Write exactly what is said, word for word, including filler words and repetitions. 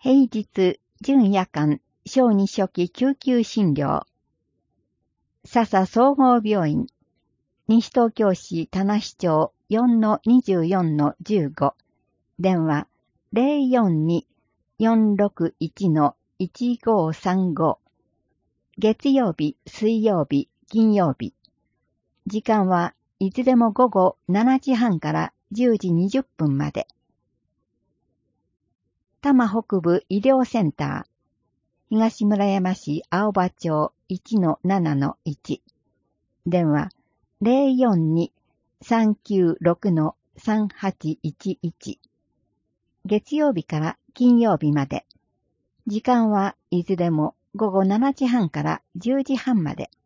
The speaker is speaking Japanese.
平日、準夜間、小児初期救急診療。笹総合病院。西東京市田無町 よんのにじゅうよんのじゅうご。電話 ゼロよんに よんろくいち いちごさんご。月曜日、水曜日、金曜日。時間はいずれも午後しちじはんからじゅうじにじゅっぷんまで。多摩北部医療センター。東村山市青葉町 いちのななのいち。電話 ゼロよんに さんきゅうろく さんはちいちいち。月曜日から金曜日まで。時間はいずれも午後しちじはんからじゅうじはんまで。